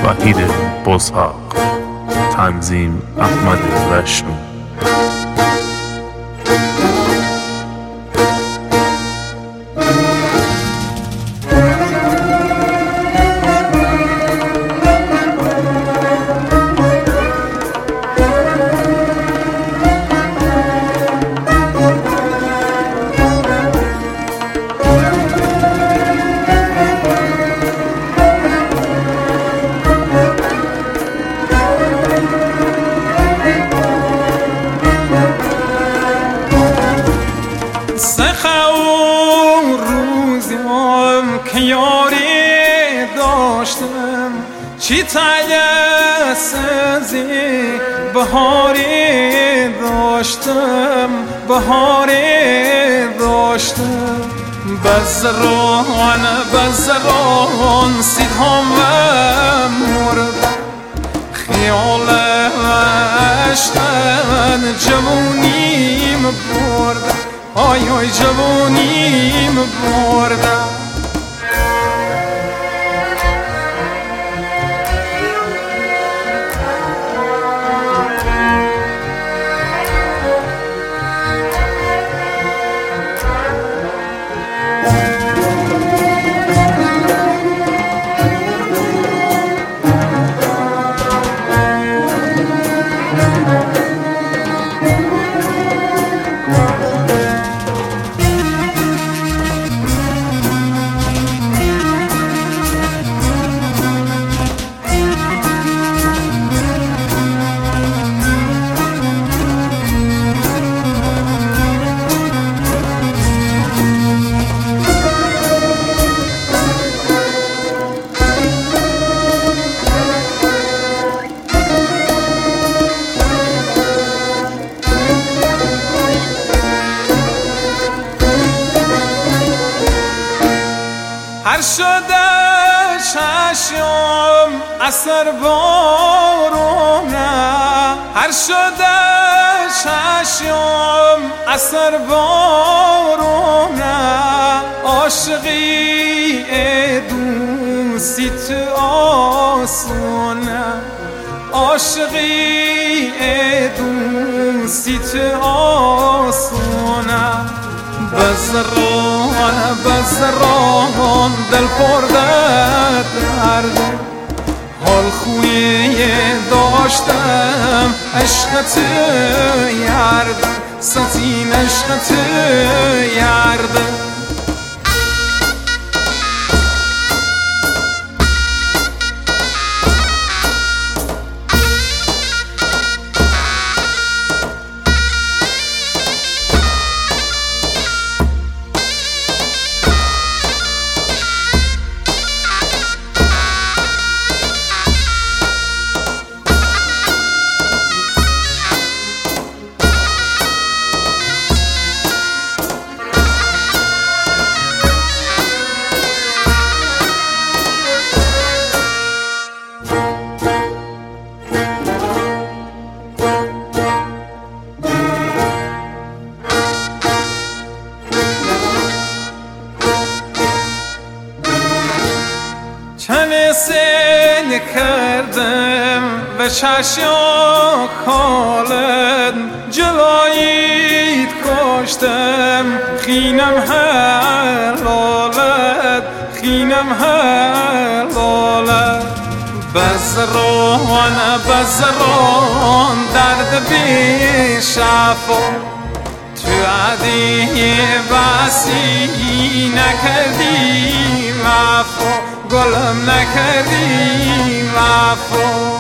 وحید بزهاق، تنظیم احمد رشمی. که یاری داشتم چی تیسزی بهاری داشتم بزران سیدهم و مرد خیال عشقن جوونیم برد آی آی جوونیم برد. هر شده چشم اثر بارونه، هر شده چشم اثر بارونه، عاشقی دوستیت آسونه، عاشقی دوستیت آسونه. بزران دل پرده درد حال خویی داشتم عشقت یارد ستین عشقت یارد. چند سن کردم به چشم خالد جلاییت کشتم خینم حلالت خینم حلالت. بزران درد بی شفا تو عدی بسی نکردی وفا گلم نکردی وفا.